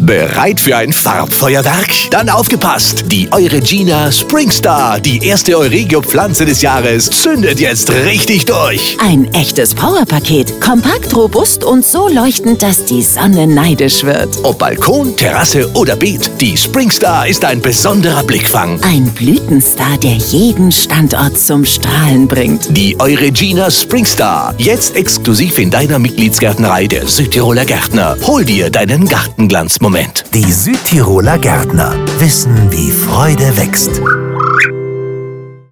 Bereit für ein Farbfeuerwerk? Dann aufgepasst! Die Euregina Springstar, die erste Euregio-Pflanze des Jahres, zündet jetzt richtig durch. Ein echtes Powerpaket. Kompakt, robust und so leuchtend, dass die Sonne neidisch wird. Ob Balkon, Terrasse oder Beet, die Springstar ist ein besonderer Blickfang. Ein Blütenstar, der jeden Standort zum Strahlen bringt. Die Euregina Springstar. Jetzt exklusiv in deiner Mitgliedsgärtnerei der Südtiroler Gärtner. Hol dir deinen Gartenglanzmoment. Die Südtiroler Gärtner wissen, wie Freude wächst.